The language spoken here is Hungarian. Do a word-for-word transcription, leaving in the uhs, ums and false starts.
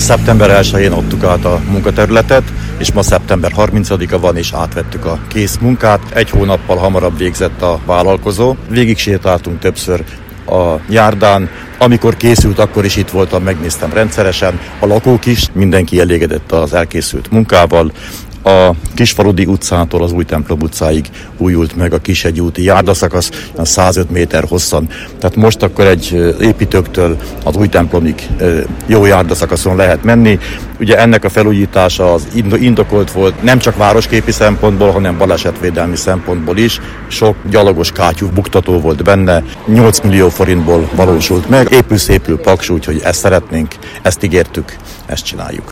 szeptember elsején adtuk át a munkaterületet, és ma szeptember harmincadika van, és átvettük a kész munkát. Egy hónappal hamarabb végzett a vállalkozó. Végig sétáltunk többször a járdán. Amikor készült, akkor is itt voltam, megnéztem rendszeresen. A lakók is, mindenki elégedett az elkészült munkával. A Kisfaludi utcától az Újtemplom utcáig újult meg a Kishegyi úti járdaszakasz, százöt méter hosszan. Tehát most akkor egy építőktől az Újtemplomig jó járdaszakaszon lehet menni. Ugye ennek a felújítása az indokolt volt nem csak városképi szempontból, hanem balesetvédelmi szempontból is. Sok gyalogos kátyú buktató volt benne, nyolc millió forintból valósult meg. Épül szépül paks, úgyhogy ezt szeretnénk, ezt ígértük, ezt csináljuk.